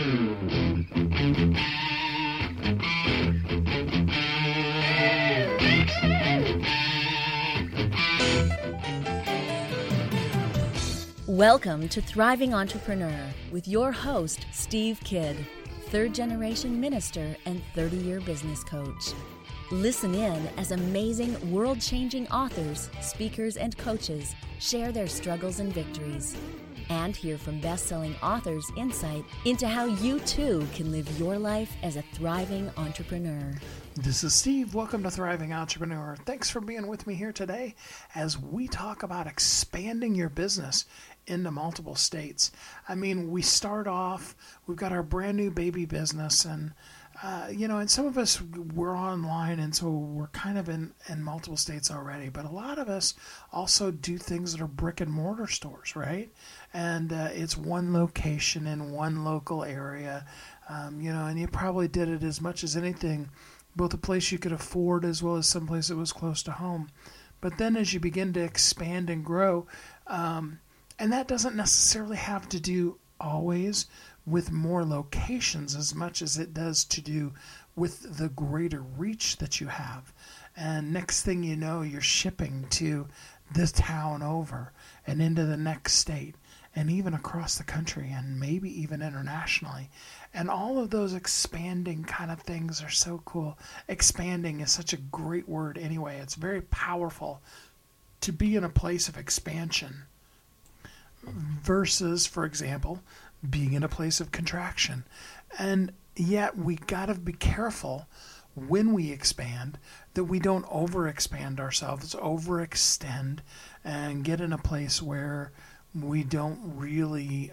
Welcome to Thriving Entrepreneur with your host, Steve Kidd, third-generation minister and 30-year business coach. Listen in as amazing, world-changing authors, speakers, and coaches share their struggles and victories. And hear from best-selling authors' insight into how you too can live your life as a thriving entrepreneur. This is Steve. Welcome to Thriving Entrepreneur. Thanks for being with me here today as we talk about expanding your business into multiple states. I mean, we start off, we've got our brand new baby business and and some of us, we're online, and so we're kind of in multiple states already. But a lot of us also do things that are brick and mortar stores, right? And it's one location in one local area, and you probably did it as much as anything, both a place you could afford as well as someplace that was close to home. But then as you begin to expand and grow, and that doesn't necessarily have to do always with more locations as much as it does to do with the greater reach that you have. And next thing you know, you're shipping to this town over and into the next state and even across the country and maybe even internationally. And all of those expanding kind of things are so cool. Expanding is such a great word anyway. It's very powerful to be in a place of expansion versus, for example, being in a place of contraction. And yet we got to be careful when we expand that we don't overexpand ourselves, overextend, and get in a place where we don't really,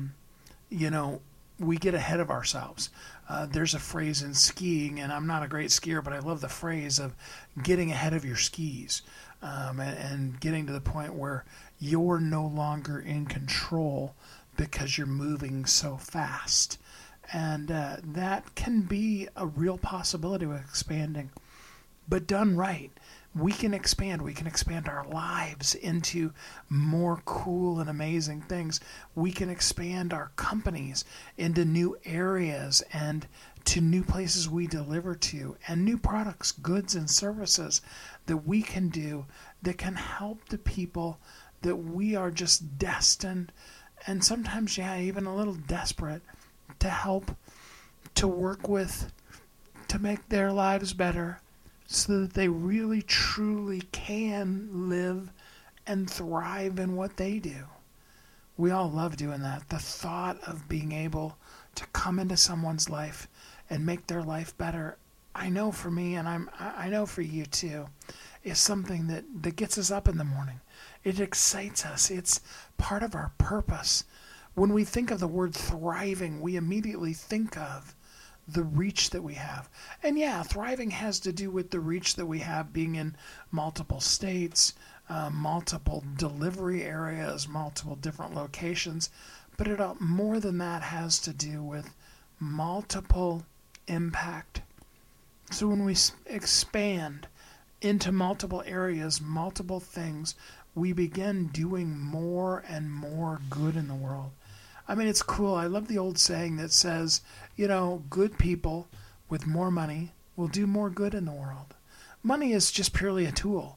we get ahead of ourselves. There's a phrase in skiing, and I'm not a great skier, but I love the phrase of getting ahead of your skis and getting to the point where you're no longer in control because you're moving so fast. And that can be a real possibility with expanding. But done right, we can expand. We can expand our lives into more cool and amazing things. We can expand our companies into new areas and to new places we deliver to, and new products, goods, and services that we can do that can help the people that we are just destined and sometimes, even a little desperate to help, to work with, to make their lives better so that they really, truly can live and thrive in what they do. We all love doing that. The thought of being able to come into someone's life and make their life better, I know for me, and I know for you too, is something that gets us up in the morning. It excites us. It's part of our purpose. When we think of the word thriving, we immediately think of the reach that we have. And thriving has to do with the reach that we have being in multiple states, multiple delivery areas, multiple different locations. But it more than that has to do with multiple impact. So when we expand into multiple areas, multiple things, we begin doing more and more good in the world. I mean, it's cool. I love the old saying that says, good people with more money will do more good in the world. Money is just purely a tool.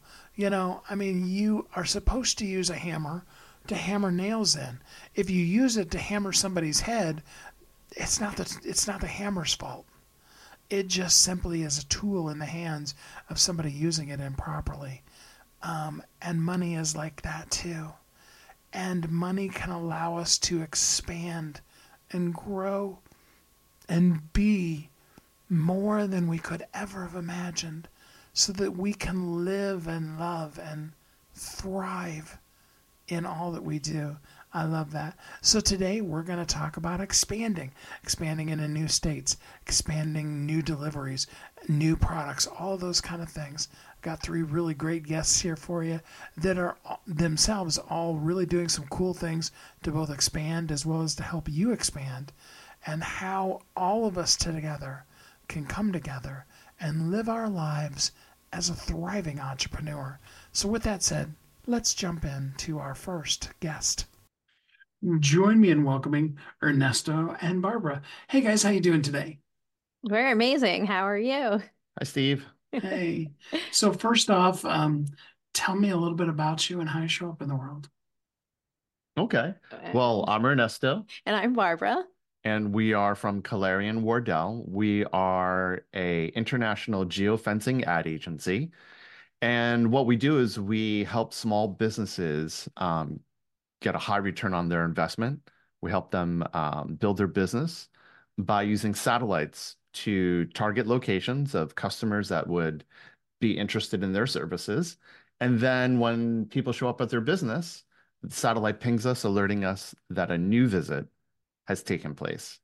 You are supposed to use a hammer to hammer nails in. If you use it to hammer somebody's head, it's not the hammer's fault. It just simply is a tool in the hands of somebody using it improperly. And money is like that too. And money can allow us to expand and grow and be more than we could ever have imagined so that we can live and love and thrive in all that we do. I love that. So today we're going to talk about expanding into new states, expanding new deliveries, new products, all those kind of things. Got 3 really great guests here for you that are themselves all really doing some cool things to both expand as well as to help you expand, and how all of us together can come together and live our lives as a thriving entrepreneur. So with that said, let's jump into our first guest. Join me in welcoming Ernesto and Barbara. Hey guys, how you doing today? We're amazing. How are you? Hi, Steve. Hey. So first off, tell me a little bit about you and how you show up in the world. Okay. Well, And, I'm Ernesto, and I'm Barbara. and we are from Calarian Wardell. We are a international geofencing ad agency. And what we do is we help small businesses get a high return on their investment. We help them build their business by using satellites to target locations of customers that would be interested in their services. And then when people show up at their business, the satellite pings us, alerting us that a new visit has taken place.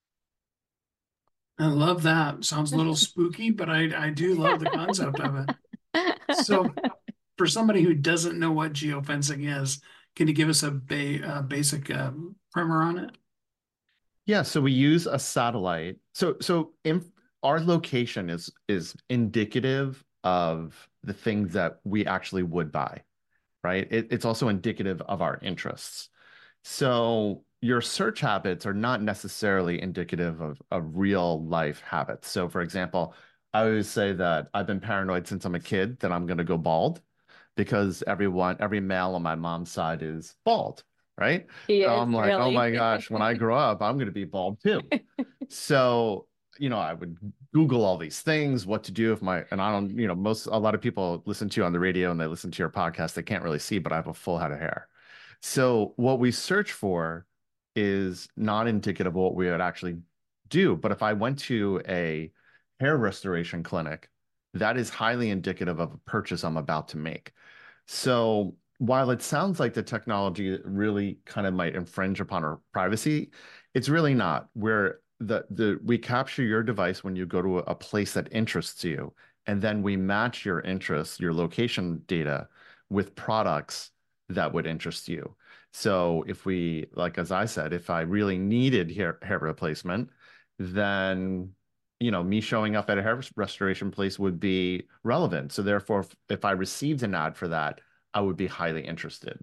I love that. Sounds a little spooky, but I do love the concept of it. So for somebody who doesn't know what geofencing is, can you give us a basic primer on it? Yeah, so we use a satellite. Our location is indicative of the things that we actually would buy, right? It's also indicative of our interests. So your search habits are not necessarily indicative of real life habits. So for example, I always say that I've been paranoid since I'm a kid that I'm going to go bald because every male on my mom's side is bald, right? He So is I'm like, oh really. my gosh, when I grow up, I'm going to be bald too. So, I would Google all these things, what to do if and I don't, a lot of people listen to you on the radio and they listen to your podcast, they can't really see, but I have a full head of hair. So what we search for is not indicative of what we would actually do. But if I went to a hair restoration clinic, that is highly indicative of a purchase I'm about to make. So while it sounds like the technology really kind of might infringe upon our privacy, it's really not. Where we capture your device when you go to a place that interests you, and then we match your interests, your location data with products that would interest you. So like as I said, if I really needed hair replacement, then me showing up at a hair restoration place would be relevant. So therefore, if I received an ad for that, I would be highly interested.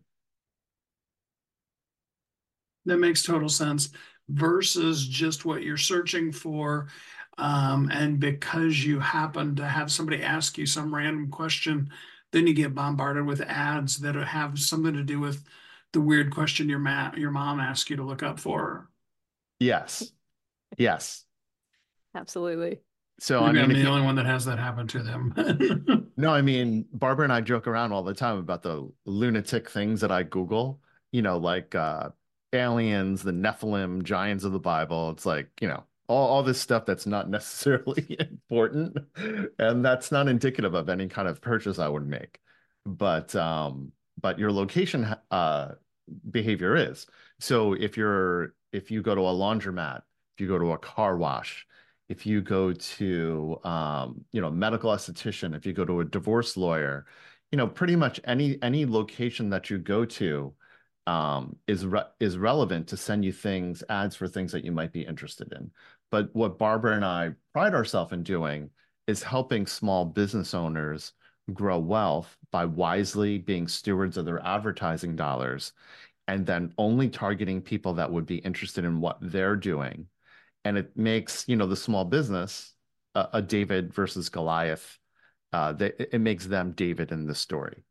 That makes total sense versus just what you're searching for. And because you happen to have somebody ask you some random question, then you get bombarded with ads that have something to do with the weird question your mom asked you to look up for. Yes. Yes. Absolutely. So, I Maybe mean, I'm if the you, only one that has that happen to them. no, I mean, Barbara and I joke around all the time about the lunatic things that I Google, like aliens, the Nephilim, giants of the Bible. It's like, all this stuff that's not necessarily important. And that's not indicative of any kind of purchase I would make. But your location behavior is. So if you go to a laundromat, if you go to a car wash, if you go to medical esthetician, if you go to a divorce lawyer, pretty much any location that you go to is relevant to send you ads for things that you might be interested in. But what Barbara and I pride ourselves in doing is helping small business owners grow wealth by wisely being stewards of their advertising dollars and then only targeting people that would be interested in what they're doing. And it makes, the small business a David versus Goliath. It makes them David in the story.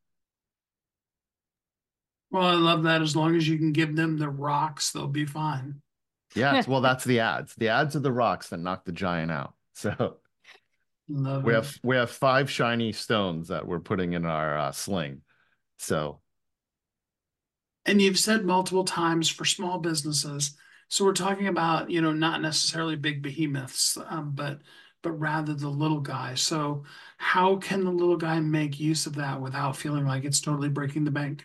Well, I love that. As long as you can give them the rocks, they'll be fine. Yes, well, that's the ads. The ads are the rocks that knock the giant out. So Love we it. have we have five shiny stones that we're putting in our sling. So And you've said multiple times for small businesses. So we're talking about, not necessarily big behemoths, but rather the little guy. So how can the little guy make use of that without feeling like it's totally breaking the bank?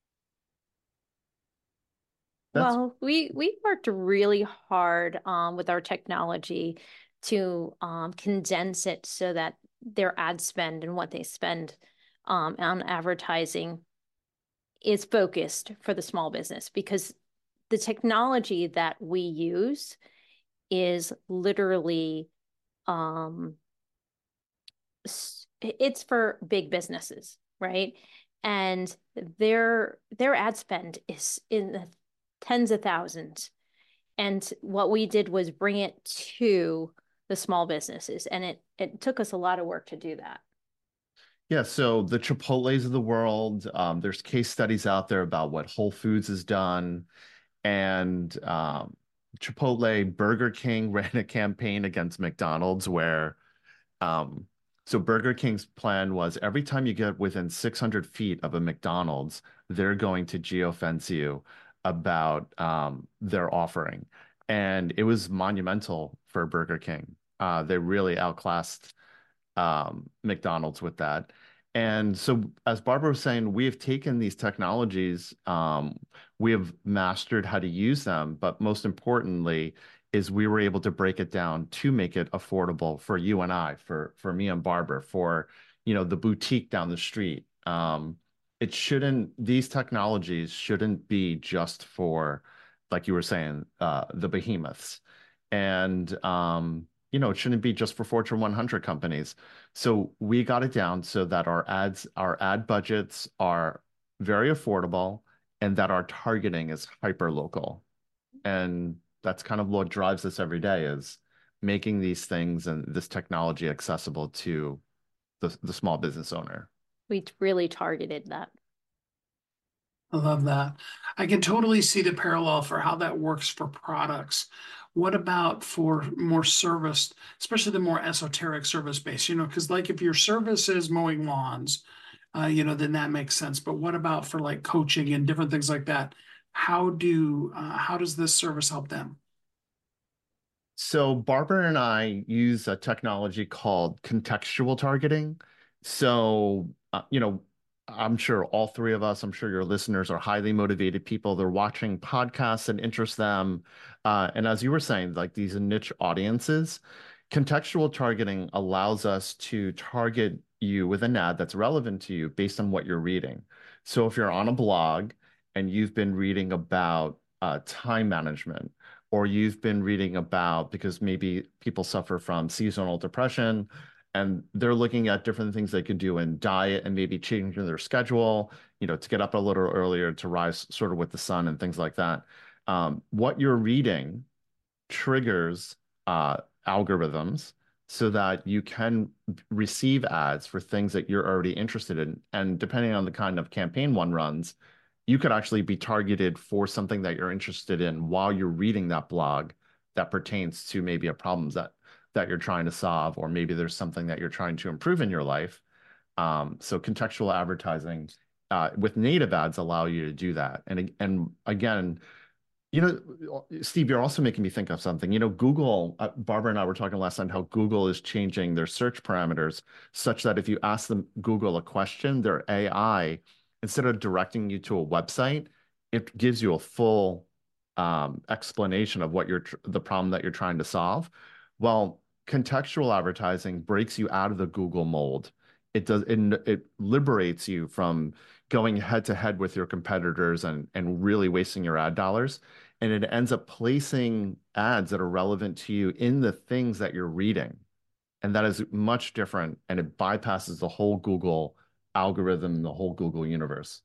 that's Well, we worked really hard with our technology to condense it so that their ad spend and what they spend on advertising is focused for the small business because the technology that we use is literally um, it's for big businesses, right? And their ad spend is in the tens of thousands. And what we did was bring it to the small businesses. And it took us a lot of work to do that. Yeah, so the Chipotles of the world, there's case studies out there about what Whole Foods has done. And Chipotle, Burger King ran a campaign against McDonald's where, so Burger King's plan was every time you get within 600 feet of a McDonald's, they're going to geofence you about their offering. And it was monumental for Burger King. They really outclassed McDonald's with that. And so, as Barbara was saying, we have taken these technologies, we have mastered how to use them, but most importantly, is we were able to break it down to make it affordable for you and I, for me and Barbara, for the boutique down the street. These technologies shouldn't be just for, like you were saying, the behemoths. And it shouldn't be just for Fortune 100 companies. So we got it down so that our ad budgets are very affordable and that our targeting is hyper local. And that's kind of what drives us every day, is making these things and this technology accessible to the small business owner. We really targeted that. I love that. I can totally see the parallel for how that works for products. What about for more service, especially the more esoteric service based, because like if your service is mowing lawns, then that makes sense. But what about for like coaching and different things like that? How does this service help them? So Barbara and I use a technology called contextual targeting. So, I'm sure all three of us, I'm sure your listeners are highly motivated people. They're watching podcasts that interest them. And as you were saying, like these niche audiences, contextual targeting allows us to target you with an ad that's relevant to you based on what you're reading. So if you're on a blog and you've been reading about time management, or you've been reading about, because maybe people suffer from seasonal depression, and they're looking at different things they could do in diet and maybe changing their schedule, to get up a little earlier, to rise sort of with the sun and things like that. What you're reading triggers algorithms so that you can receive ads for things that you're already interested in. And depending on the kind of campaign one runs, you could actually be targeted for something that you're interested in while you're reading that blog that pertains to maybe a problem that you're trying to solve, or maybe there's something that you're trying to improve in your life. So contextual advertising with native ads allow you to do that. And again, Steve, you're also making me think of something. Google, Barbara and I were talking last night how Google is changing their search parameters such that if you ask them Google a question, their AI, instead of directing you to a website, it gives you a full explanation of what the problem that you're trying to solve. Well, contextual advertising breaks you out of the Google mold. It liberates you from going head to head with your competitors and really wasting your ad dollars. And it ends up placing ads that are relevant to you in the things that you're reading. And that is much different. And it bypasses the whole Google algorithm, the whole Google universe.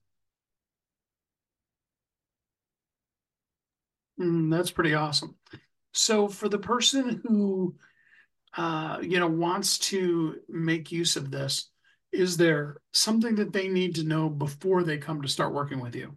That's pretty awesome. So for the person who, wants to make use of this, is there something that they need to know before they come to start working with you?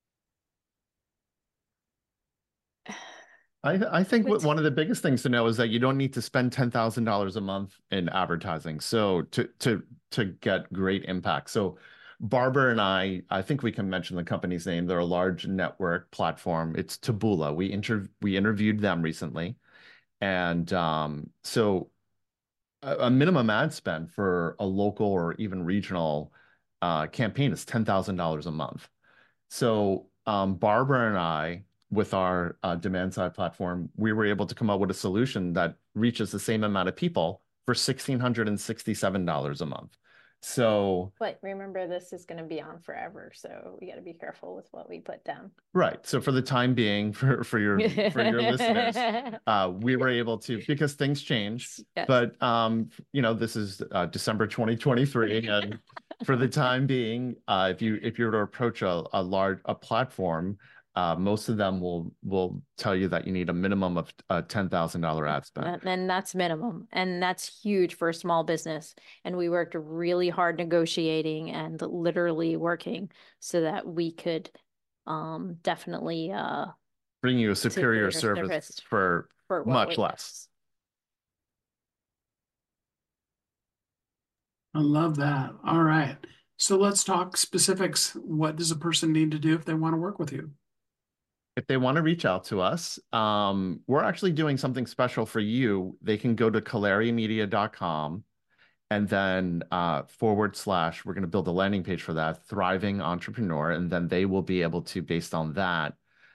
I think one of the biggest things to know is that you don't need to spend $10,000 a month in advertising. So to get great impact. So Barbara and I think we can mention the company's name. They're a large network platform. It's Taboola. We interviewed them recently. And so a minimum ad spend for a local or even regional campaign is $10,000 a month. So Barbara and I, with our demand side platform, we were able to come up with a solution that reaches the same amount of people for $1,667 a month. So, but remember, this is going to be on forever, so we got to be careful with what we put down. Right. So for the time being, for your listeners, we were able to, because things change. Yes. But this is December 2023, and for the time being, if you were to approach a platform, most of them will tell you that you need a minimum of a $10,000 ad spend. And that's minimum. And that's huge for a small business. And we worked really hard negotiating and literally working so that we could definitely bring you a superior service for much less. I love that. All right. So let's talk specifics. What does a person need to do if they want to work with you? If they want to reach out to us, we're actually doing something special for you. They can go to caleriamedia.com and then / we're going to build a landing page for that, Thriving Entrepreneur. And then they will be able to, based on that,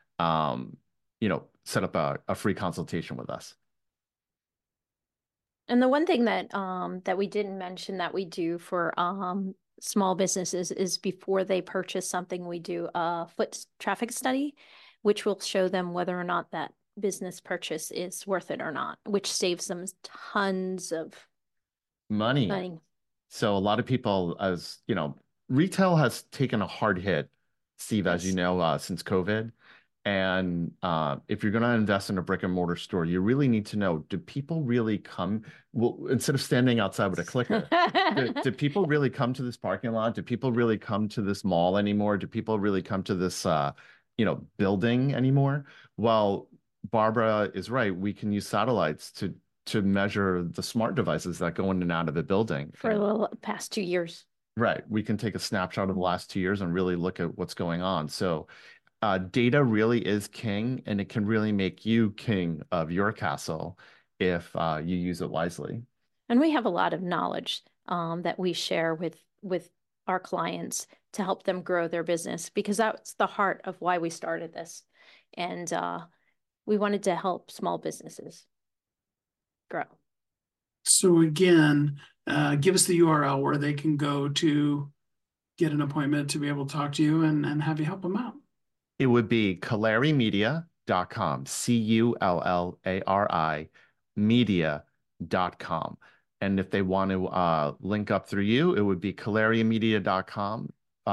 set up a free consultation with us. And the one thing that that we didn't mention that we do for small businesses is before they purchase something, we do a foot traffic study, which will show them whether or not that business purchase is worth it or not, which saves them tons of money. So a lot of people, as you know, retail has taken a hard hit, Steve, as you know, since COVID. And if you're going to invest in a brick and mortar store, you really need to know, do people really come? Well, instead of standing outside with a clicker, do people really come to this parking lot? Do people really come to this mall anymore? Do people really come to this, building anymore? Well, Barbara is right. We can use satellites to measure the smart devices that go in and out of the building. For the past 2 years. Right. We can take a snapshot of the last 2 years and really look at what's going on. So data really is king, and it can really make you king of your castle if you use it wisely. And we have a lot of knowledge that we share with our clients to help them grow their business, because that's the heart of why we started this. And we wanted to help small businesses grow. So again, give us the URL where they can go to get an appointment to be able to talk to you and have you help them out. It would be calerimedia.com, CULLARI media.com. And if they want to link up through you, it would be caleriamedia.com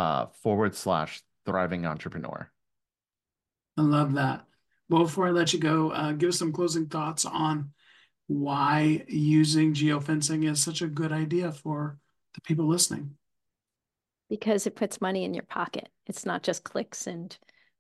/ thriving entrepreneur. I love that. Well, before I let you go, give us some closing thoughts on why using geofencing is such a good idea for the people listening. Because it puts money in your pocket. It's not just clicks and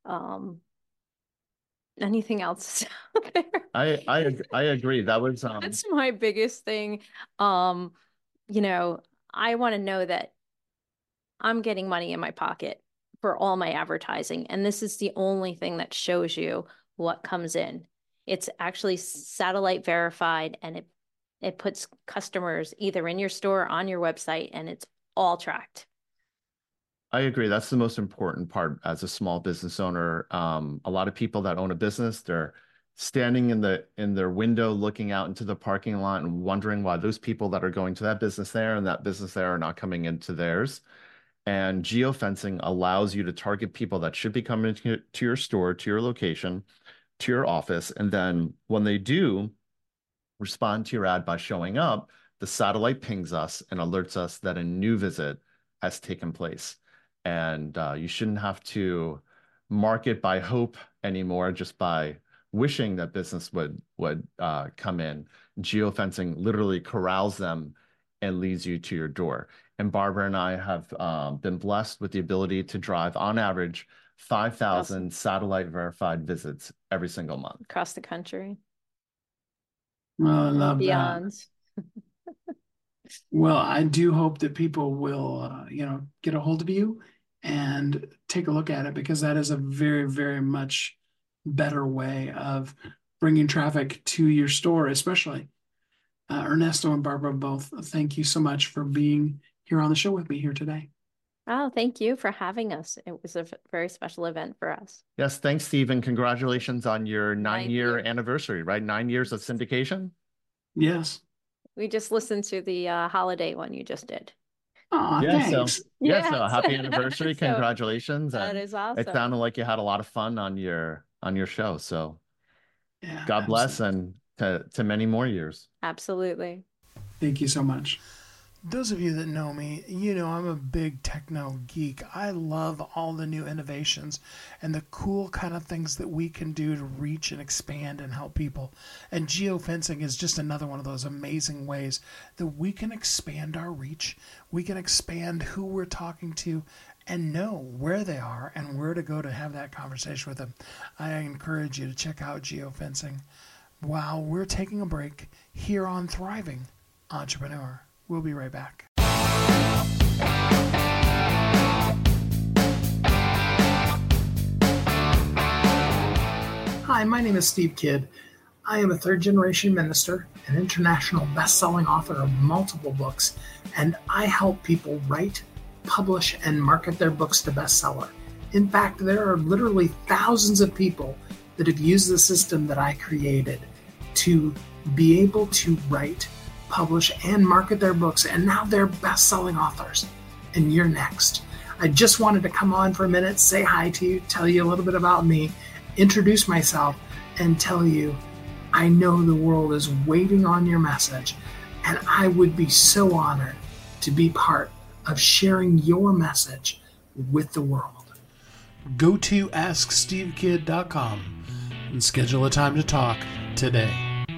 anything else out there. I agree. That was that's my biggest thing. I want to know that I'm getting money in my pocket for all my advertising, and this is the only thing that shows you what comes in. It's actually satellite verified, and it puts customers either in your store or on your website, and it's all tracked. I agree. That's the most important part as a small business owner. A lot of people that own a business, they're standing in their window looking out into the parking lot and wondering why those people that are going to that business there and that business there are not coming into theirs. And geofencing allows you to target people that should be coming to your store, to your location, to your office. And then when they do respond to your ad by showing up, the satellite pings us and alerts us that a new visit has taken place. And you shouldn't have to market by hope anymore, just by wishing that business would come in. Geofencing literally corrals them and leads you to your door. And Barbara and I have been blessed with the ability to drive, on average, 5,000 satellite verified visits every single month. Across the country. Well, I love that. Well, I do hope that people will, get a hold of you and take a look at it, because that is a very, very much better way of bringing traffic to your store, especially. Ernesto and Barbara, both, thank you so much for being here on the show with me here today. Oh, thank you for having us. It was a very special event for us. Yes, thanks, Steve, and congratulations on your 9-year anniversary, right? 9 years of syndication? Yes. We just listened to the holiday one you just did. Oh, thanks. So happy anniversary. Congratulations. That is awesome. It sounded like you had a lot of fun on your show. So yeah, God bless, and to many more years. Absolutely. Thank you so much. Those of you that know me, you know I'm a big techno geek. I love all the new innovations and the cool kind of things that we can do to reach and expand and help people. And geofencing is just another one of those amazing ways that we can expand our reach. We can expand who we're talking to and know where they are and where to go to have that conversation with them. I encourage you to check out geofencing. While we're taking a break here on Thriving Entrepreneur. We'll be right back. Hi, my name is Steve Kidd. I am a third-generation minister, an international best-selling author of multiple books, and I help people write, publish, and market their books to bestseller. In fact, there are literally thousands of people that have used the system that I created to be able to write, publish, and market their books, and now they're best-selling authors. And you're next. I just wanted to come on for a minute, say hi to you, tell you a little bit about me, introduce myself, and tell you I know the world is waiting on your message, and I would be so honored to be part of sharing your message with the world. Go to AskSteveKidd.com and schedule a time to talk today.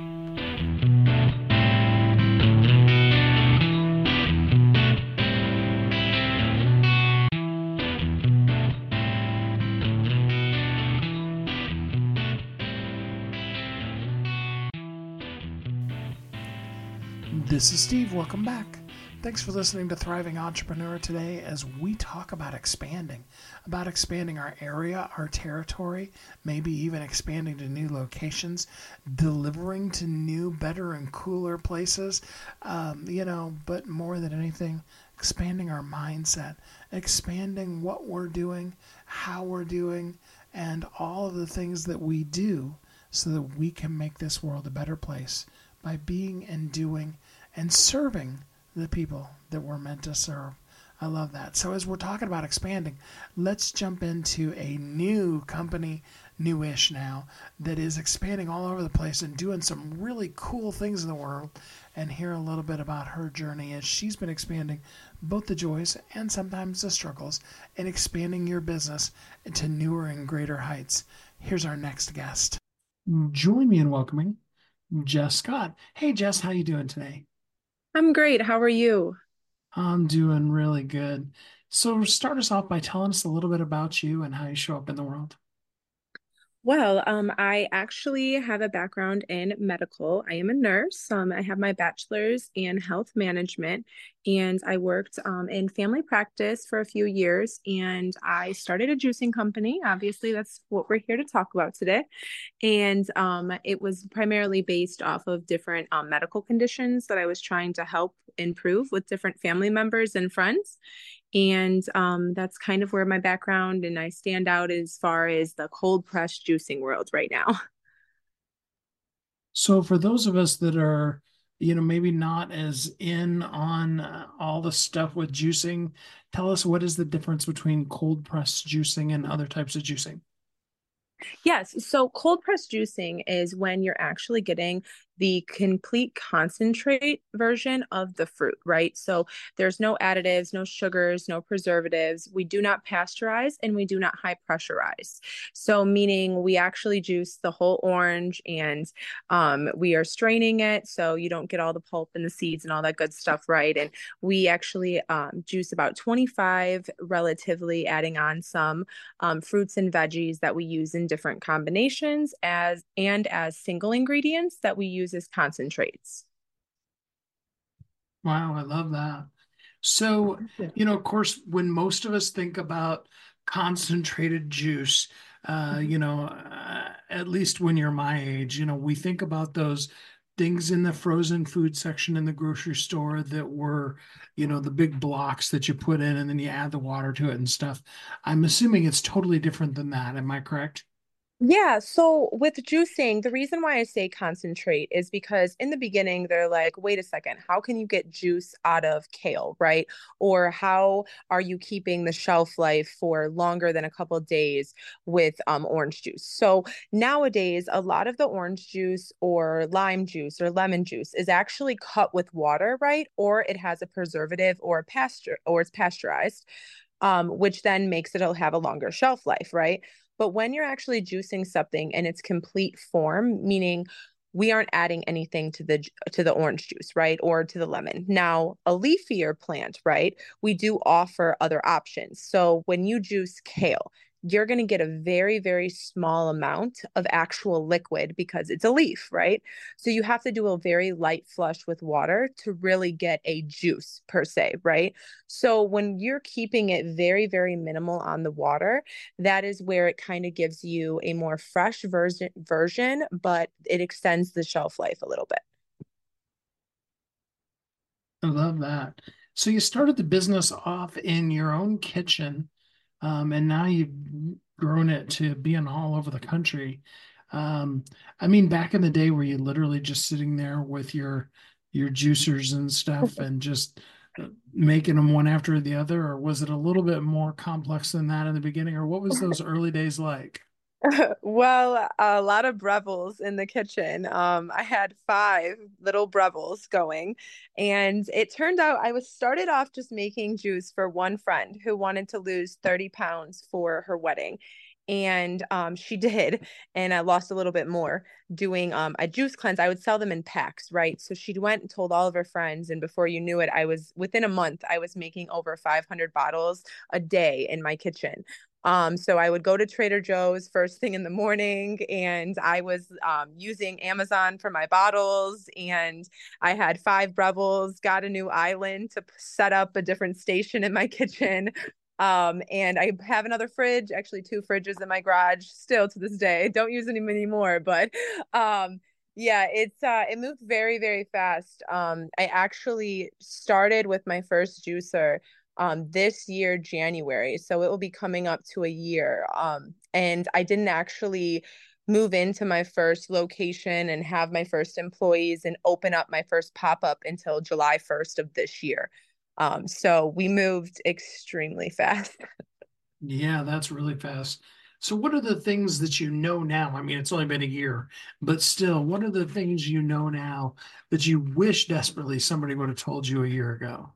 This is Steve. Welcome back. Thanks for listening to Thriving Entrepreneur today as we talk about expanding our area, our territory, maybe even expanding to new locations, delivering to new, better, and cooler places, but more than anything, expanding our mindset, expanding what we're doing, how we're doing, and all of the things that we do so that we can make this world a better place by being and doing and serving the people that we're meant to serve. I love that. So as we're talking about expanding, let's jump into a new company, newish now, that is expanding all over the place and doing some really cool things in the world, and hear a little bit about her journey as she's been expanding both the joys and sometimes the struggles and expanding your business into newer and greater heights. Here's our next guest. Join me in welcoming Jess Scott. Hey, Jess, how you doing today? I'm great. How are you? I'm doing really good. So start us off by telling us a little bit about you and how you show up in the world. Well, I actually have a background in medical. I am a nurse. I have my bachelor's in health management, and I worked in family practice for a few years, and I started a juicing company. Obviously, that's what we're here to talk about today. And it was primarily based off of different medical conditions that I was trying to help improve with different family members and friends. And that's kind of where my background and I stand out as far as the cold press juicing world right now. So for those of us that are, maybe not as in on all the stuff with juicing, tell us, what is the difference between cold press juicing and other types of juicing? Yes. So cold press juicing is when you're actually getting the complete concentrate version of the fruit, right? So there's no additives, no sugars, no preservatives. We do not pasteurize and we do not high pressurize. So meaning we actually juice the whole orange and we are straining it so you don't get all the pulp and the seeds and all that good stuff, right? And we actually juice about 25 relatively, adding on some fruits and veggies that we use in different combinations as single ingredients that we use as concentrates. Wow, I love that. So, of course, when most of us think about concentrated juice, at least when you're my age, we think about those things in the frozen food section in the grocery store that were, the big blocks that you put in and then you add the water to it and stuff. I'm assuming it's totally different than that. Am I correct? Yeah, so with juicing, the reason why I say concentrate is because in the beginning, they're like, wait a second, how can you get juice out of kale, right? Or how are you keeping the shelf life for longer than a couple of days with orange juice? So nowadays, a lot of the orange juice or lime juice or lemon juice is actually cut with water, right? Or it has a preservative or a or it's pasteurized, which then makes it have a longer shelf life, right? But when you're actually juicing something in its complete form, meaning we aren't adding anything to the orange juice, right? Or to the lemon. Now, a leafier plant, right? We do offer other options. So when you juice kale, you're going to get a very, very small amount of actual liquid because it's a leaf, right? So you have to do a very light flush with water to really get a juice per se, right? So when you're keeping it very, very minimal on the water, that is where it kind of gives you a more fresh version, but it extends the shelf life a little bit. I love that. So you started the business off in your own kitchen, and now you've grown it to being all over the country. Um, I mean, back in the day, were you literally just sitting there with your juicers and stuff and just making them one after the other, or was it a little bit more complex than that in the beginning, or what was those early days like? Well, a lot of Brevels in the kitchen. I had five little Brevels going, and it turned out I was started off just making juice for one friend who wanted to lose 30 pounds for her wedding. And she did, and I lost a little bit more doing a juice cleanse. I would sell them in packs, right? So she went and told all of her friends, and before you knew it, I was within a month, I was making over 500 bottles a day in my kitchen. So I would go to Trader Joe's first thing in the morning, and I was using Amazon for my bottles, and I had five Brevels, got a new island to set up a different station in my kitchen. And I have another fridge, actually two fridges in my garage still to this day. Don't use them anymore, but yeah, it moved very, very fast. I actually started with my first juicer this year, January. So it will be coming up to a year. And I didn't actually move into my first location and have my first employees and open up my first pop up until July 1st of this year. So we moved extremely fast. Yeah, that's really fast. So what are the things that you know now? I mean, it's only been a year, but still, what are the things you know now that you wish desperately somebody would have told you a year ago?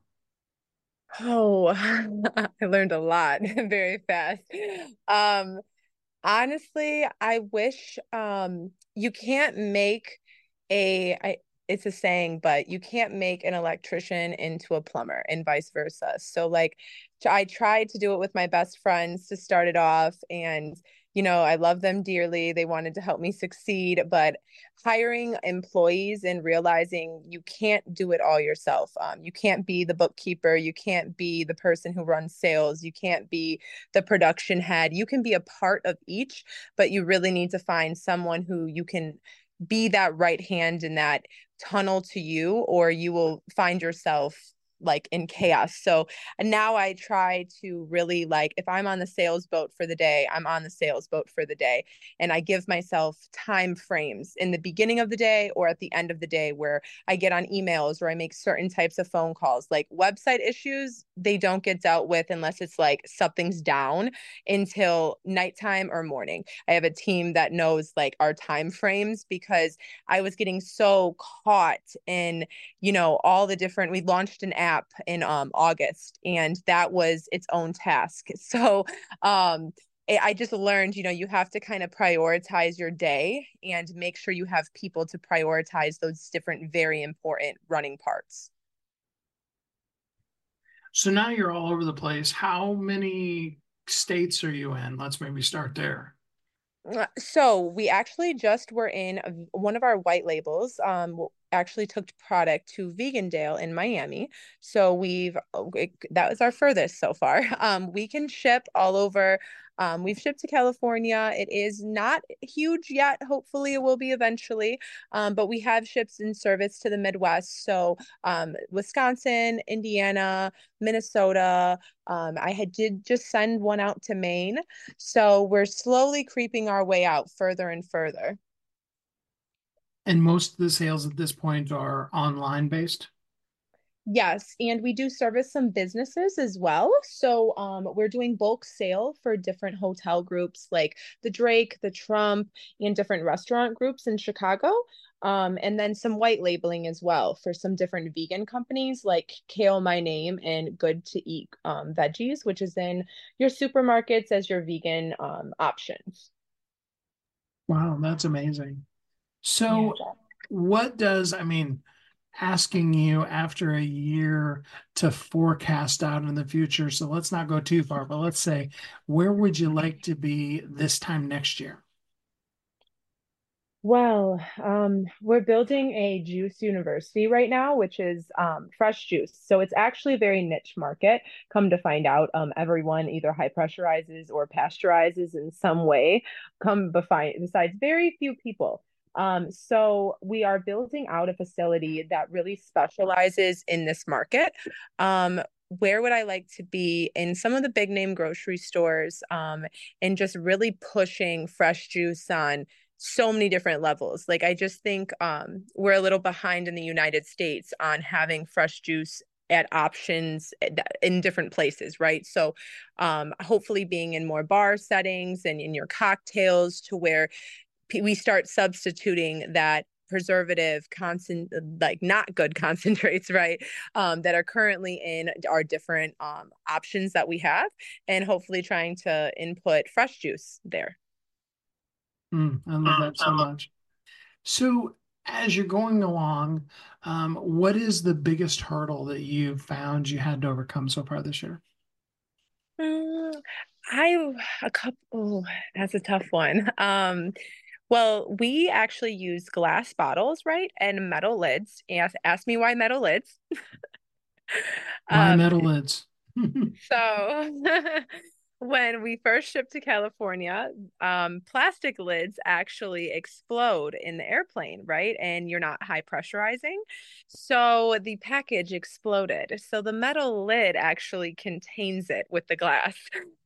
Oh, I learned a lot very fast. Um, Honestly, I wish you can't make it's a saying, but you can't make an electrician into a plumber and vice versa. So like I tried to do it with my best friends to start it off, and I love them dearly. They wanted to help me succeed, but hiring employees and realizing you can't do it all yourself. You can't be the bookkeeper, you can't be the person who runs sales, you can't be the production head. You can be a part of each, but you really need to find someone who you can be that right hand in that tunnel to you, or you will find yourself like in chaos. So now I try to really like if I'm on the sales boat for the day, I'm on the sales boat for the day. And I give myself time frames in the beginning of the day or at the end of the day where I get on emails or I make certain types of phone calls. Like website issues, they don't get dealt with unless it's like something's down until nighttime or morning. I have a team that knows like our time frames because I was getting so caught in, all the different, we launched an app in August, and that was its own task. So I just learned, you have to kind of prioritize your day and make sure you have people to prioritize those different, very important running parts. So now you're all over the place. How many states are you in? Let's maybe start there. So we actually just were in one of our white labels. actually took product to Vegandale in Miami. So that was our furthest so far. We can ship all over. We've shipped to California. It is not huge yet. Hopefully, it will be eventually. But we have ships in service to the Midwest. So Wisconsin, Indiana, Minnesota. Did just send one out to Maine. So we're slowly creeping our way out further and further. And most of the sales at this point are online based. Yes, and we do service some businesses as well. So we're doing bulk sale for different hotel groups like the Drake, the Trump, and different restaurant groups in Chicago. And then some white labeling as well for some different vegan companies like Kale My Name and Good to Eat Veggies, which is in your supermarkets as your vegan options. Wow, that's amazing. So, Yeah. what does, I mean, asking you after a year to forecast out in the future, so let's not go too far, but let's say, where would you like to be this time next year? Well, we're building a juice university right now, which is fresh juice. So it's actually a very niche market. Come to find out, everyone either high pressurizes or pasteurizes in some way. Besides very few people. So we are building out a facility that really specializes in this market. Where would I like to be in some of the big name grocery stores, and just really pushing fresh juice on so many different levels. Like I just think we're a little behind in the United States on having fresh juice at options in different places, right? So hopefully being in more bar settings and in your cocktails to where we start substituting that preservative constant, like not good concentrates, right? That are currently in our different options that we have, and hopefully trying to input fresh juice there. I love that so much. So, as you're going along, what is the biggest hurdle that you found you had to overcome so far this year? Mm, I a couple. Oh, that's a tough one. Well, we actually use glass bottles, right, and metal lids. Ask me why metal lids. Why Um, metal lids? so when we first shipped to California, plastic lids actually explode in the airplane, right? And you're not high pressurizing. So the package exploded. So the metal lid actually contains it with the glass.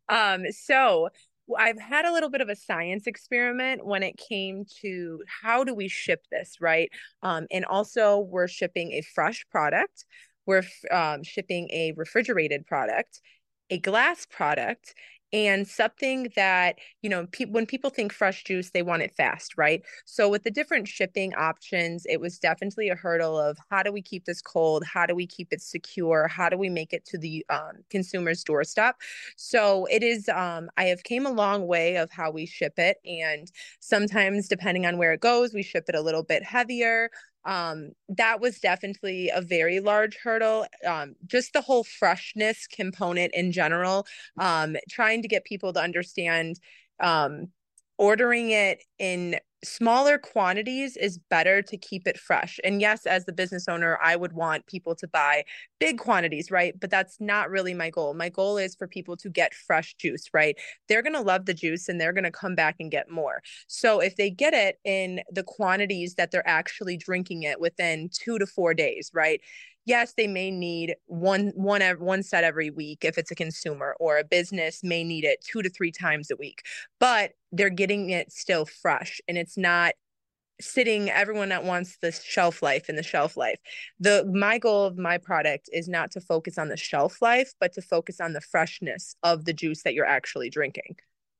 So I've had a little bit of a science experiment when it came to how do we ship this, right? And also we're shipping a fresh product. We're shipping a refrigerated product, a glass product, and something that, when people think fresh juice, they want it fast, right? So with the different shipping options, it was definitely a hurdle of how do we keep this cold? How do we keep it secure? How do we make it to the consumer's doorstep? So it is, I have came a long way of how we ship it. And sometimes depending on where it goes, we ship it a little bit heavier. That was definitely a very large hurdle. Just the whole freshness component in general, trying to get people to understand, ordering it in smaller quantities is better to keep it fresh. And yes, as the business owner, I would want people to buy big quantities, right? But that's not really my goal. My goal is for people to get fresh juice, right? They're going to love the juice and they're going to come back and get more. So if they get it in the quantities that they're actually drinking it within 2 to 4 days, right? Yes, they may need one set every week if it's a consumer, or a business may need it 2 to 3 times a week, but they're getting it still fresh and it's not sitting. Everyone that wants the shelf life and the shelf life. My goal of my product is not to focus on the shelf life, but to focus on the freshness of the juice that you're actually drinking.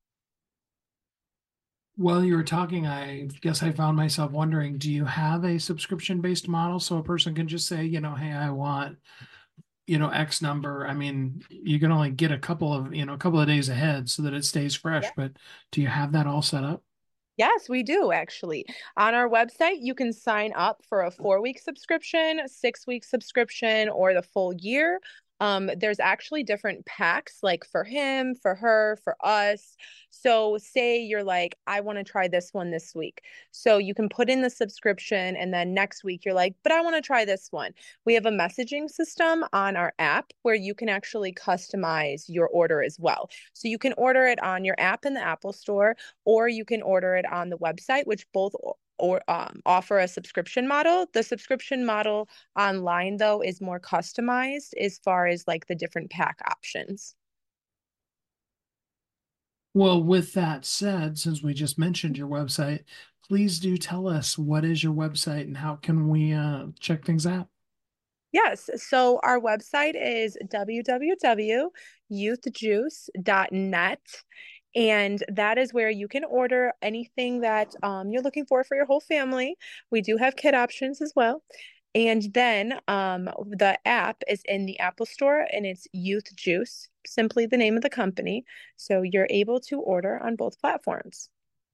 While you were talking, I guess I found myself wondering, do you have a subscription-based model so a person can just say, hey, I want, X number? I mean, you can only get a couple of days ahead so that it stays fresh, Yeah. but do you have that all set up? Yes, we do actually. On our website, you can sign up for a 4-week subscription, 6-week subscription, or the full year. There's actually different packs, like for him, for her, for us. So say you're like, I want to try this one this week. So you can put in the subscription, and then next week you're like, but I want to try this one. We have a messaging system on our app where you can actually customize your order as well. So you can order it on your app in the Apple Store, or you can order it on the website, which both or offer a subscription model. The subscription model online, though, is more customized as far as like the different pack options. Well, with that said, since we just mentioned your website, please do tell us what is your website and how can we check things out? Yes, so our website is www.youthjuice.net. And that is where you can order anything that you're looking for your whole family. We do have kid options as well. And then the app is in the Apple Store, and it's Youth Juice, simply the name of the company. So you're able to order on both platforms.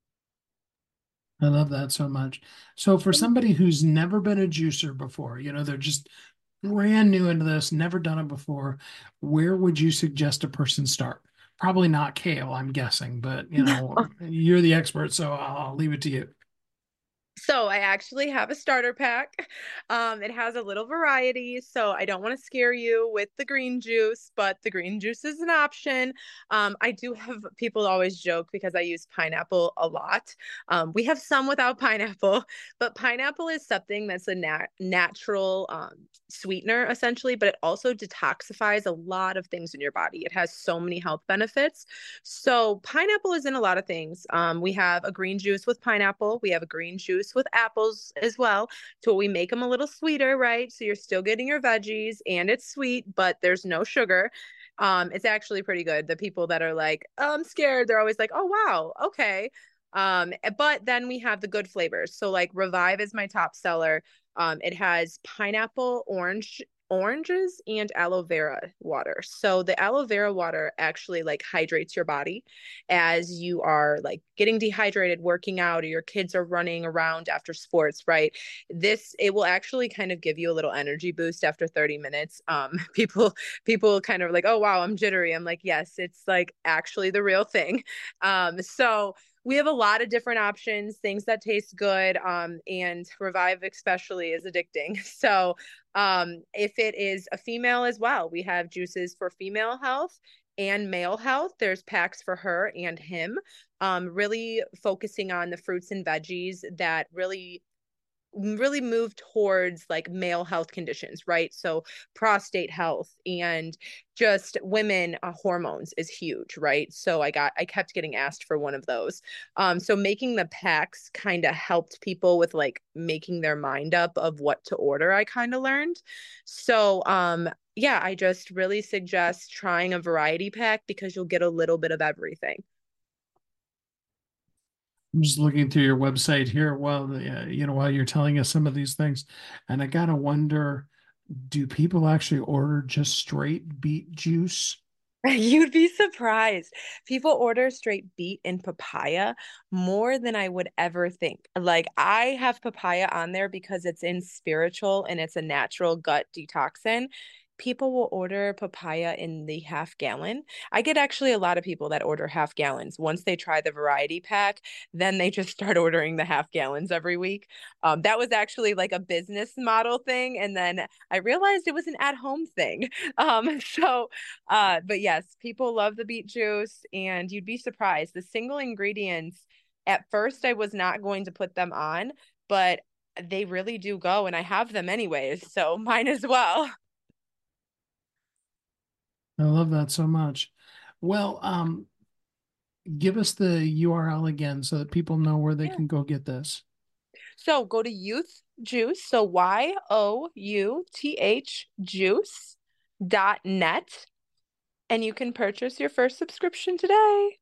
I love that so much. So for somebody who's never been a juicer before, they're just brand new into this, never done it before, where would you suggest a person start? Probably not kale, I'm guessing, but you're the expert, so I'll leave it to you. So I actually have a starter pack. It has a little variety, so I don't want to scare you with the green juice, but the green juice is an option. I do have people always joke because I use pineapple a lot. We have some without pineapple, but pineapple is something that's a natural sweetener essentially, but it also detoxifies a lot of things in your body. It has so many health benefits. So pineapple is in a lot of things. We have a green juice with pineapple. We have a green juice with apples as well. So we make them a little sweeter, right? So you're still getting your veggies and it's sweet, but there's no sugar. It's actually pretty good. The people that are like, oh, I'm scared, they're always like, oh, wow, okay. But then we have the good flavors. So like Revive is my top seller. It has pineapple, oranges, and aloe vera water. So the aloe vera water actually like hydrates your body as you are like getting dehydrated, working out, or your kids are running around after sports, right? It will actually kind of give you a little energy boost after 30 minutes. People kind of like, oh wow, I'm jittery. I'm like, yes, it's like actually the real thing. So we have a lot of different options, things that taste good, and Revive especially is addicting. So if it is a female as well, we have juices for female health and male health. There's packs for her and him, really focusing on the fruits and veggies that really move towards like male health conditions, right? So prostate health and just women hormones is huge, right? So I kept getting asked for one of those. So making the packs kind of helped people with like making their mind up of what to order, I kind of learned. So yeah, I just really suggest trying a variety pack because you'll get a little bit of everything. I'm just looking through your website here while you're telling us some of these things, and I gotta wonder, do people actually order just straight beet juice? You'd be surprised. People order straight beet and papaya more than I would ever think. Like, I have papaya on there because it's in spiritual and it's a natural gut detoxin. People will order papaya in the half gallon. I get actually a lot of people that order half gallons. Once they try the variety pack, then they just start ordering the half gallons every week. That was actually like a business model thing. And then I realized it was an at-home thing. But yes, people love the beet juice, and you'd be surprised. The single ingredients, at first, I was not going to put them on, but they really do go, and I have them anyways, so mine as well. I love that so much. Well, give us the URL again so that people know where they Yeah. can go get this. So go to Youth Juice, so YOUTH juice.net, and you can purchase your first subscription today.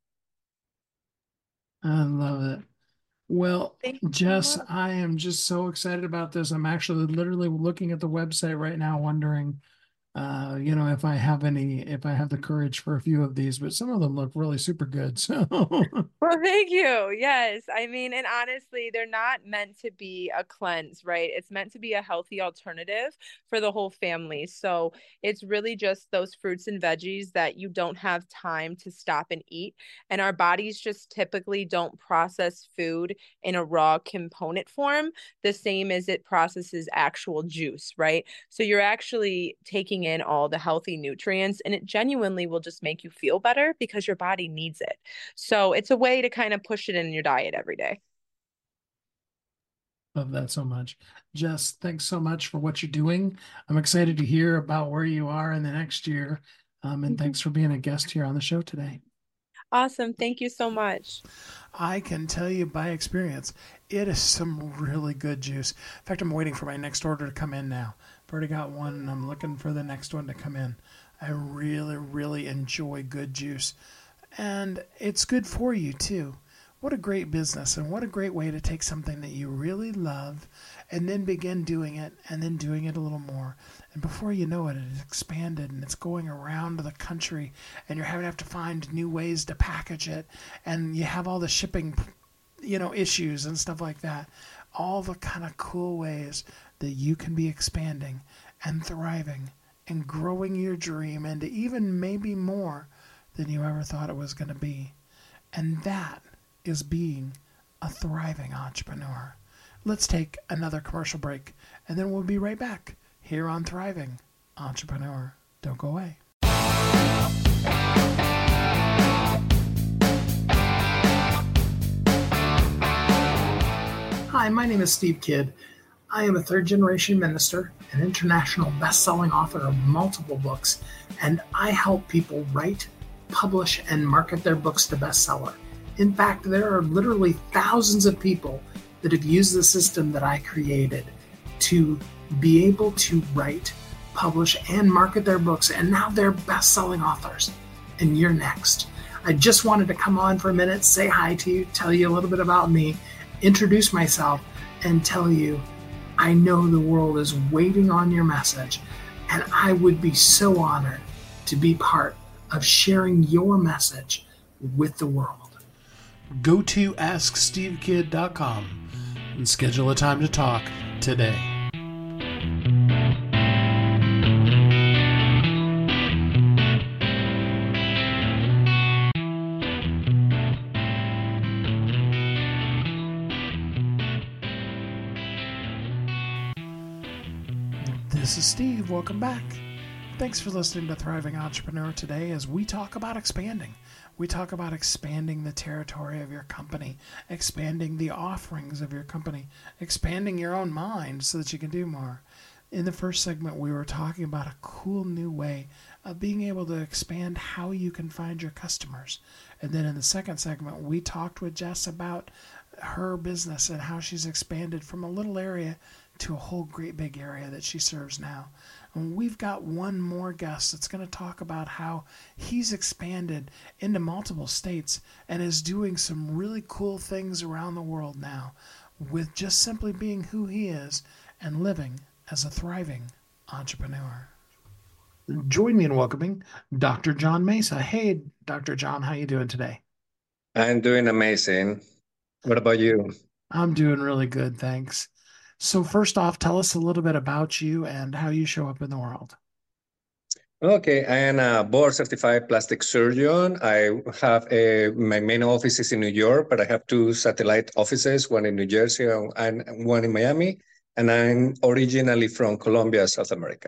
I love it. Well, Thank you so Jess, much. I am just so excited about this. I'm actually literally looking at the website right now, wondering if I have the courage for a few of these, but some of them look really super good. So Well, thank you. Yes. I mean, and honestly, they're not meant to be a cleanse, right? It's meant to be a healthy alternative for the whole family. So it's really just those fruits and veggies that you don't have time to stop and eat. And our bodies just typically don't process food in a raw component form, the same as it processes actual juice, right? So you're actually taking in all the healthy nutrients, and it genuinely will just make you feel better because your body needs it. So it's a way to kind of push it in your diet every day. love that so much. Jess, thanks so much for what you're doing. I'm excited to hear about where you are in the next year. And thanks for being a guest here on the show today. Awesome. Thank you so much. I can tell you by experience, it is some really good juice. In fact, I'm waiting for my next order to come in now. I've already got one, and I'm looking for the next one to come in. I really, really enjoy good juice. And it's good for you, too. What a great business, and what a great way to take something that you really love and then begin doing it, and then doing it a little more. And before you know it, it's expanded and it's going around the country, and you're having to have to find new ways to package it, and you have all the shipping, issues and stuff like that. All the kind of cool ways that you can be expanding and thriving and growing your dream into even maybe more than you ever thought it was going to be. And that is being a thriving entrepreneur. Let's take another commercial break, and then we'll be right back here on Thriving Entrepreneur. Don't go away. Hi, my name is Steve Kidd. I am a third-generation minister, an international best-selling author of multiple books, and I help people write, publish, and market their books to bestseller. In fact, there are literally thousands of people that have used the system that I created to be able to write, publish, and market their books, and now they're best-selling authors. And you're next. I just wanted to come on for a minute, say hi to you, tell you a little bit about me, introduce myself, and tell you I know the world is waiting on your message, and I would be so honored to be part of sharing your message with the world. Go to AskSteveKidd.com and schedule a time to talk today. This is Steve. Welcome back. Thanks for listening to Thriving Entrepreneur today as we talk about expanding. We talk about expanding the territory of your company, expanding the offerings of your company, expanding your own mind so that you can do more. In the first segment, we were talking about a cool new way of being able to expand how you can find your customers. And then in the second segment, we talked with Jess about her business and how she's expanded from a little area to a whole great big area that she serves now. And we've got one more guest that's going to talk about how he's expanded into multiple states and is doing some really cool things around the world now with just simply being who he is and living as a thriving entrepreneur. Join me in welcoming Dr. John Mesa. Hey, Dr. John, how you doing today? I'm doing amazing. What about you? I'm doing really good, thanks. So first off, tell us a little bit about you and how you show up in the world. Okay, I am a board certified plastic surgeon. I have my main office is in New York, but I have two satellite offices, one in New Jersey and one in Miami. And I'm originally from Colombia, South America.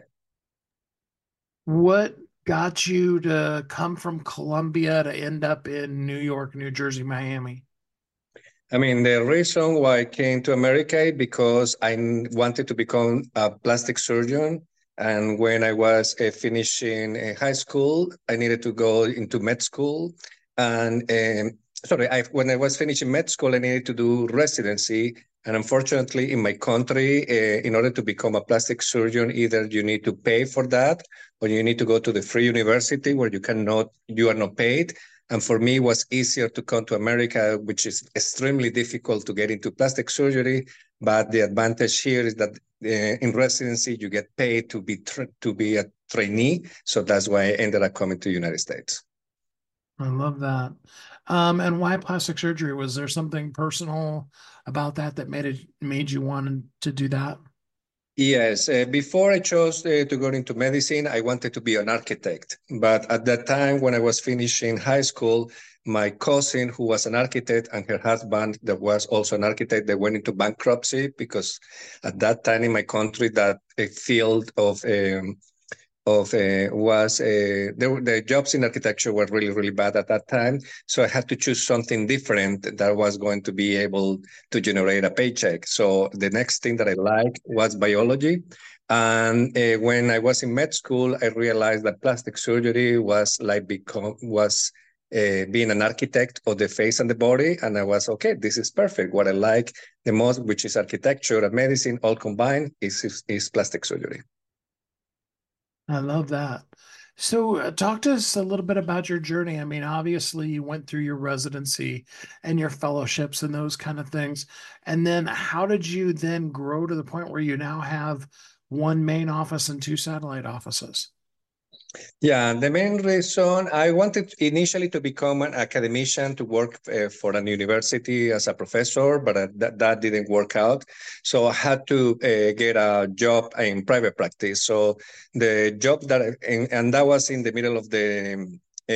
What got you to come from Colombia to end up in New York, New Jersey, Miami? I mean, the reason why I came to America is because I wanted to become a plastic surgeon. And when I was finishing high school, I needed to go into med school. And when I was finishing med school, I needed to do residency. And unfortunately, in my country, in order to become a plastic surgeon, either you need to pay for that, or you need to go to the free university where you are not paid. And for me, it was easier to come to America, which is extremely difficult to get into plastic surgery. But the advantage here is that in residency, you get paid to be trainee. So that's why I ended up coming to the United States. I love that. And why plastic surgery? Was there something personal about that made you want to do that? Yes, before I chose to go into medicine, I wanted to be an architect. But at that time, when I was finishing high school, my cousin, who was an architect, and her husband, that was also an architect, they went into bankruptcy because at that time in my country, that a field of was the jobs in architecture were really bad at that time, so I had to choose something different that was going to be able to generate a paycheck. So the next thing that I liked was biology, and when I was in med school, I realized that plastic surgery was like being an architect of the face and the body, and I was okay, this is perfect. What I like the most, which is architecture and medicine all combined, is plastic surgery. I love that. So, talk to us a little bit about your journey. I mean, obviously, you went through your residency and your fellowships and those kind of things. And then, how did you then grow to the point where you now have one main office and two satellite offices? Yeah, the main reason I wanted initially to become an academician to work for an university as a professor, but that didn't work out. So I had to get a job in private practice. So the job and that was in the middle of the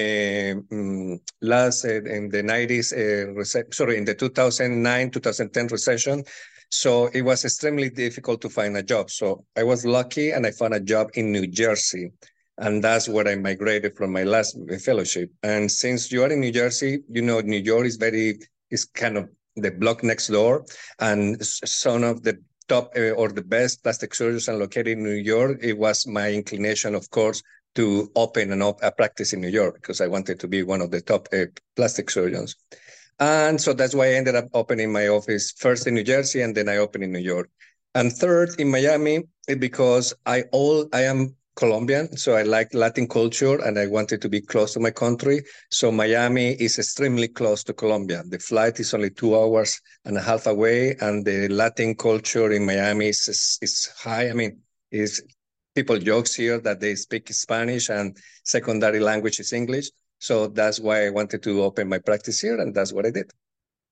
last in the 90s, in the 2009, 2010 recession. So it was extremely difficult to find a job. So I was lucky and I found a job in New Jersey. And that's where I migrated from my last fellowship. And since you are in New Jersey, New York is kind of the block next door. And some of the top or the best plastic surgeons are located in New York. It was my inclination, of course, to open a practice in New York because I wanted to be one of the top plastic surgeons. And so that's why I ended up opening my office first in New Jersey, and then I opened in New York. And third in Miami, because I am Colombian, so I like Latin culture and I wanted to be close to my country. So Miami is extremely close to Colombia. The flight is only 2.5 hours away, and the Latin culture in Miami is high. I mean, people jokes here that they speak Spanish and secondary language is English. So that's why I wanted to open my practice here, and that's what I did.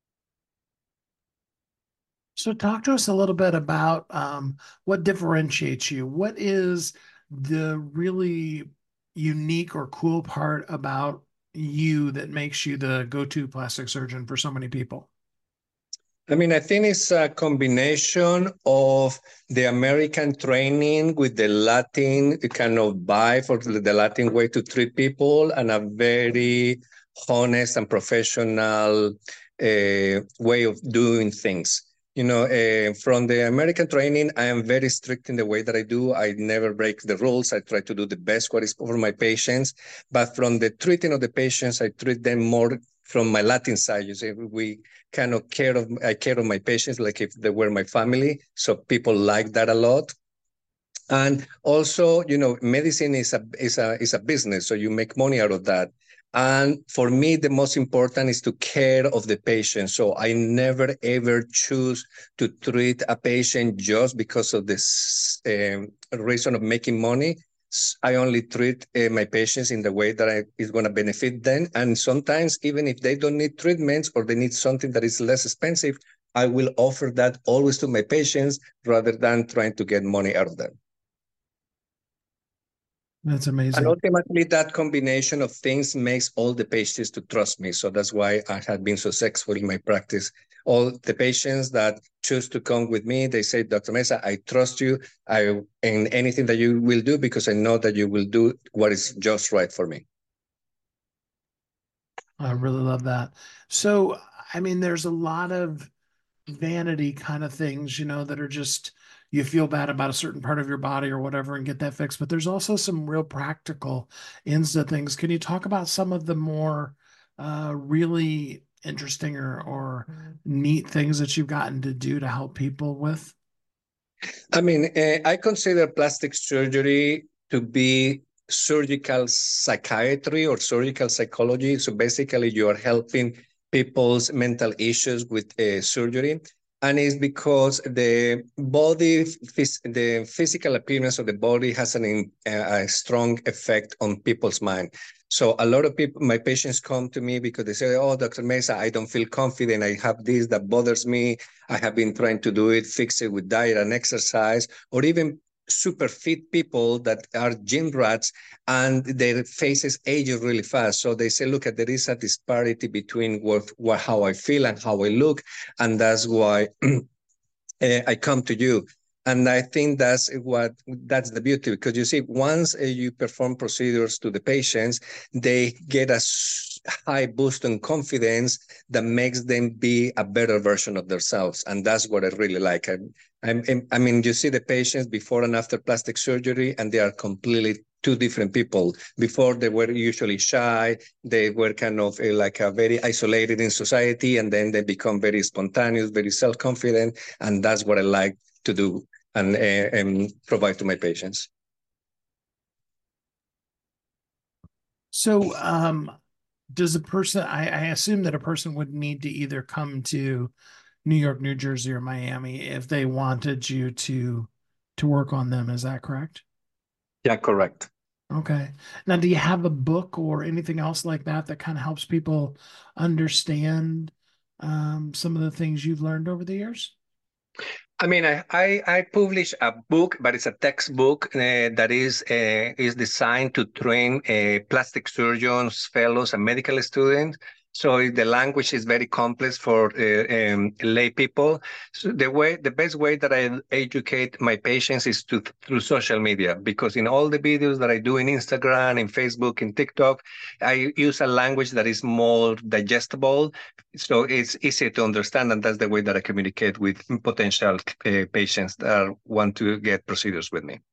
So, talk to us a little bit about what differentiates you. What is the really unique or cool part about you that makes you the go-to plastic surgeon for so many people? I mean, I think it's a combination of the American training with the Latin kind of vibe for the Latin way to treat people, and a very honest and professional way of doing things. From the American training, I am very strict in the way that I do. I never break the rules. I try to do the best what is for my patients. But from the treating of the patients, I treat them more from my Latin side. You see, we kind of I care of my patients like if they were my family. So people like that a lot. And also, medicine is a business, so you make money out of that. And for me, the most important is to care of the patient. So I never, ever choose to treat a patient just because of this reason of making money. I only treat my patients in the way that is going to benefit them. And sometimes, even if they don't need treatments or they need something that is less expensive, I will offer that always to my patients rather than trying to get money out of them. That's amazing. And ultimately, that combination of things makes all the patients to trust me. So that's why I have been so successful in my practice. All the patients that choose to come with me, they say, Dr. Meza, I trust you in anything that you will do because I know that you will do what is just right for me. I really love that. So, I mean, there's a lot of vanity kind of things, that are just, you feel bad about a certain part of your body or whatever and get that fixed. But there's also some real practical ends to things. Can you talk about some of the more really interesting or neat things that you've gotten to do to help people with? I mean, I consider plastic surgery to be surgical psychiatry or surgical psychology. So basically, you are helping people's mental issues with surgery. And it's because the body, the physical appearance of the body has a strong effect on people's mind. So a lot of people, my patients come to me because they say, oh, Dr. Meza, I don't feel confident. I have this that bothers me. I have been trying to do it, fix it with diet and exercise, or even super fit people that are gym rats and their faces age really fast. So they say, look, there is a disparity between how I feel and how I look. And that's why I come to you. And I think that's the beauty, because you see, once you perform procedures to the patients, they get a high boost in confidence that makes them be a better version of themselves. And that's what I really like. I mean, you see the patients before and after plastic surgery, and they are completely two different people. Before, they were usually shy. They were kind of like very isolated in society, and then they become very spontaneous, very self-confident. And that's what I like to do and provide to my patients. So does a person, I assume that a person would need to either come to New York, New Jersey, or Miami if they wanted you to work on them. Is that correct? Yeah, correct. Okay. Now, do you have a book or anything else like that kind of helps people understand some of the things you've learned over the years? I mean, I published a book, but it's a textbook that is designed to train plastic surgeons, fellows, and medical students. So the language is very complex for lay people. So the best way that I educate my patients is through social media, because in all the videos that I do in Instagram, in Facebook, in TikTok, I use a language that is more digestible. So it's easy to understand, and that's the way that I communicate with potential patients that want to get procedures with me.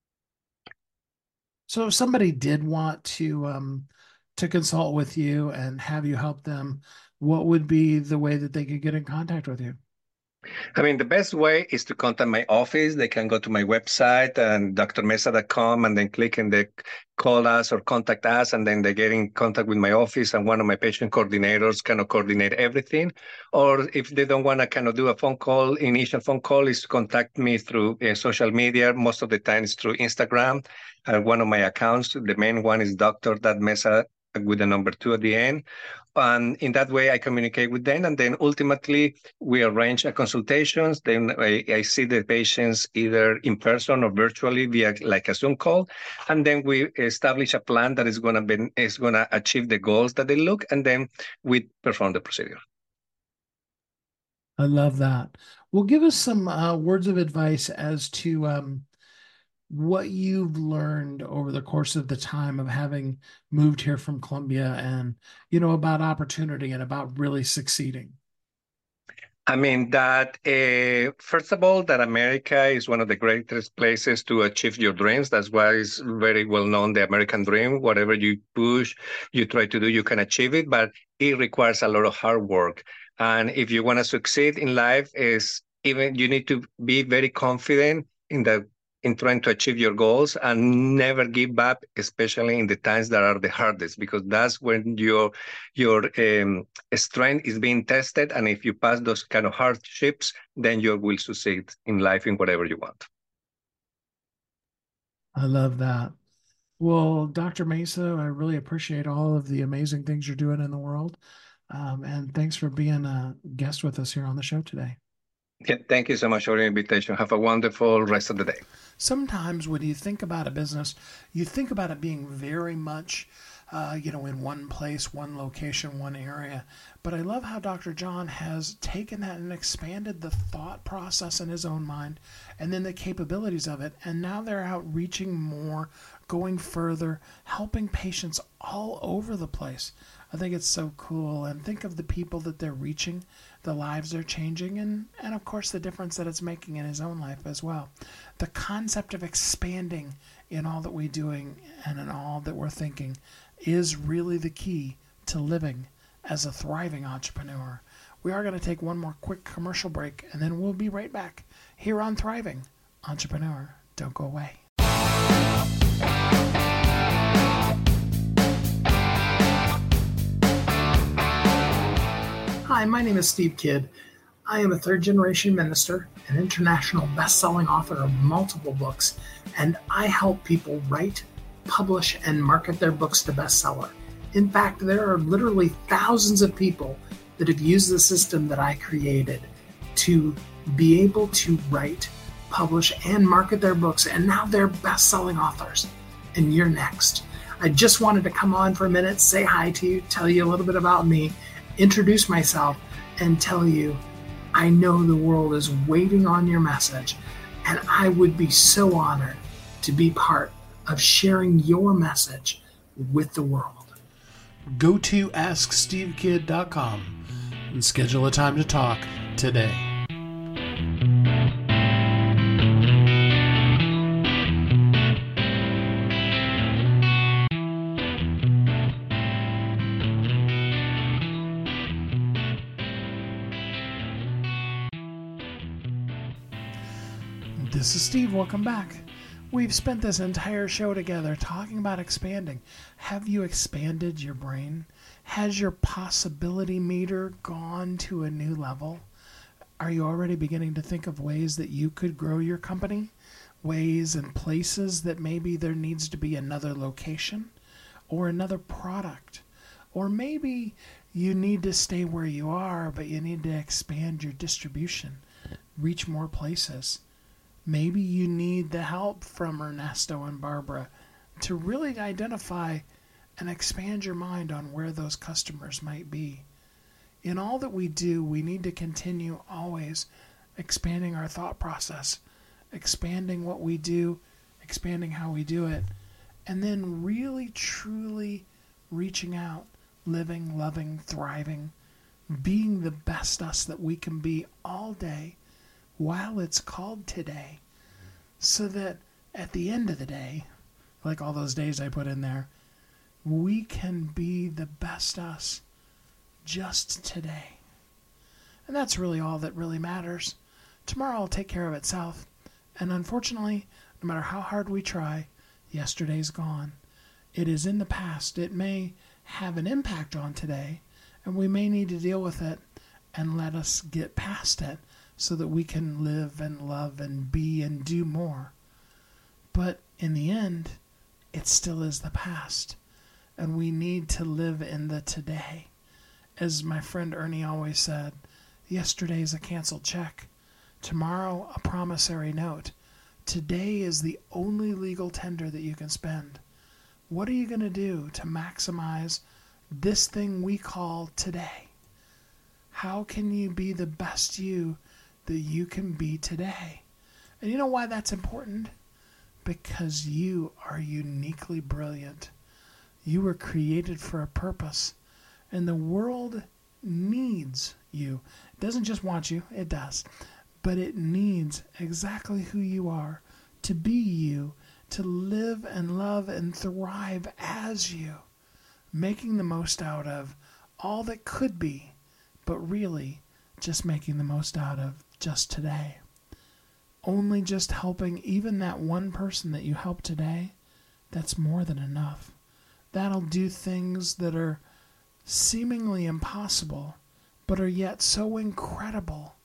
So if somebody did want to consult with you and have you help them, what would be the way that they could get in contact with you? I mean, the best way is to contact my office. They can go to my website and drmeza.com and then click and they call us or contact us, and then they get in contact with my office, and one of my patient coordinators kind of coordinate everything. Or if they don't want to kind of do a phone call, initial phone call is to contact me through social media. Most of the time it's through Instagram. One of my accounts, the main one is Dr.Meza with the number 2 at the end. And in that way, I communicate with them. And then ultimately, we arrange a consultations. Then I see the patients either in person or virtually via like a Zoom call. And then we establish a plan that is going to achieve the goals that they look. And then we perform the procedure. I love that. Well, give us some words of advice as to what you've learned over the course of the time of having moved here from Colombia, and, about opportunity and about really succeeding. I mean, that first of all, that America is one of the greatest places to achieve your dreams. That's why it's very well known, the American dream. Whatever you push, you try to do, you can achieve it, but it requires a lot of hard work. And if you want to succeed in life, you need to be very confident in trying to achieve your goals and never give up, especially in the times that are the hardest, because that's when your strength is being tested. And if you pass those kind of hardships, then you will succeed in life in whatever you want. I love that. Well, Dr. Meza, I really appreciate all of the amazing things you're doing in the world. And thanks for being a guest with us here on the show today. Yeah, thank you so much for the invitation. Have a wonderful rest of the day. Sometimes when you think about a business, you think about it being very much, in one place, one location, one area. But I love how Dr. John has taken that and expanded the thought process in his own mind and then the capabilities of it. And now they're out reaching more, going further, helping patients all over the place. I think it's so cool. And think of the people that they're reaching, the lives they're changing, and of course the difference that it's making in his own life as well. The concept of expanding in all that we're doing and in all that we're thinking is really the key to living as a thriving entrepreneur. We are going to take one more quick commercial break, and then we'll be right back here on Thriving Entrepreneur. Don't go away. Hi, my name is Steve Kidd. I am a third-generation minister, an international best-selling author of multiple books, and I help people write, publish, and market their books to bestseller. In fact, there are literally thousands of people that have used the system that I created to be able to write, publish, and market their books, and now they're best-selling authors. And you're next. I just wanted to come on for a minute, say hi to you, tell you a little bit about me, introduce myself, and tell you I know the world is waiting on your message, and I would be so honored to be part of sharing your message with the world. Go to AskSteveKid.com and schedule a time to talk today. This is Steve. Welcome back. We've spent this entire show together talking about expanding. Have you expanded your brain? Has your possibility meter gone to a new level? Are you already beginning to think of ways that you could grow your company? Ways and places that maybe there needs to be another location or another product? Or maybe you need to stay where you are, but you need to expand your distribution, reach more places. Maybe you need the help from Ernesto and Barbara to really identify and expand your mind on where those customers might be. In all that we do, we need to continue always expanding our thought process, expanding what we do, expanding how we do it, and then really, truly reaching out, living, loving, thriving, being the best us that we can be all day while it's called today, so that at the end of the day, like all those days I put in there, we can be the best us just today. And that's really all that really matters. Tomorrow will take care of itself. And unfortunately, no matter how hard we try, yesterday's gone. It is in the past. It may have an impact on today, and we may need to deal with it and let us get past it, so that we can live and love and be and do more. But in the end, it still is the past. And we need to live in the today. As my friend Ernie always said, yesterday's a canceled check. Tomorrow, a promissory note. Today is the only legal tender that you can spend. What are you going to do to maximize this thing we call today? How can you be the best you that you can be today? And you know why that's important? Because you are uniquely brilliant. You were created for a purpose, and the world needs you. It doesn't just want you, it does, but it needs exactly who you are to be you, to live and love and thrive as you, making the most out of all that could be, but really just making the most out of just today. Only just helping even that one person that you help today, that's more than enough. That'll do things that are seemingly impossible, but are yet so incredible.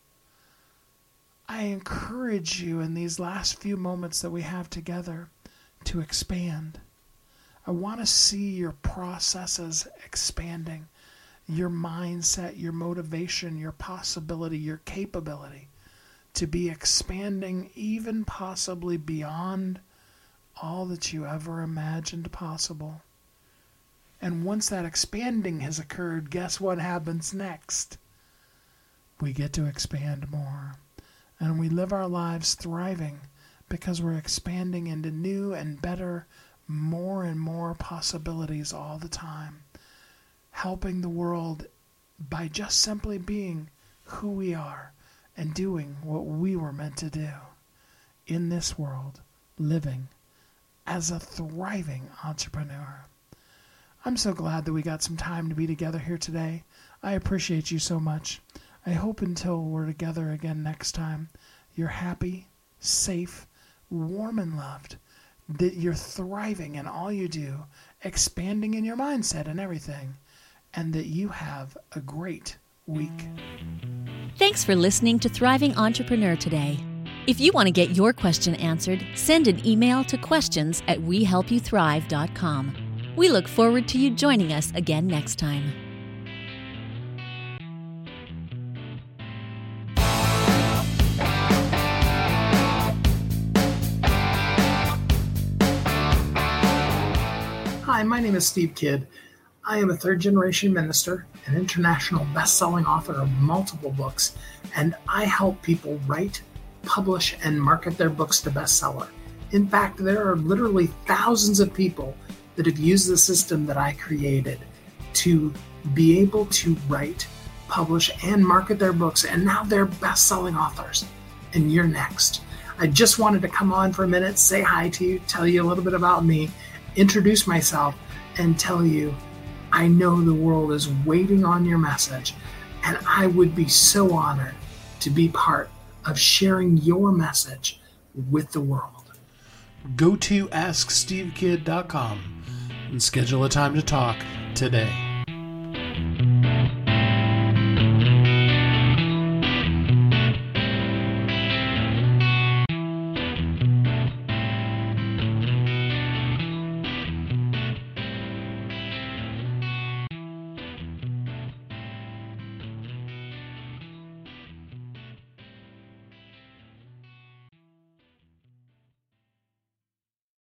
I encourage you in these last few moments that we have together to expand. I want to see your processes expanding, your mindset, your motivation, your possibility, your capability to be expanding even possibly beyond all that you ever imagined possible. And once that expanding has occurred, guess what happens next? We get to expand more. And we live our lives thriving because we're expanding into new and better, more and more possibilities all the time. Helping the world by just simply being who we are and doing what we were meant to do in this world, living as a thriving entrepreneur. I'm so glad that we got some time to be together here today. I appreciate you so much. I hope until we're together again next time, you're happy, safe, warm, and loved, that you're thriving in all you do, expanding in your mindset and everything, and that you have a great week. Thanks for listening to Thriving Entrepreneur today. If you want to get your question answered, send an email to questions@wehelpyouthrive.com. We look forward to you joining us again next time. Hi, my name is Steve Kidd. I am a third-generation minister, an international best-selling author of multiple books, and I help people write, publish, and market their books to bestseller. In fact, there are literally thousands of people that have used the system that I created to be able to write, publish, and market their books, and now they're best-selling authors. And you're next. I just wanted to come on for a minute, say hi to you, tell you a little bit about me, introduce myself, and tell you I know the world is waiting on your message, and I would be so honored to be part of sharing your message with the world. Go to AskSteveKidd.com and schedule a time to talk today.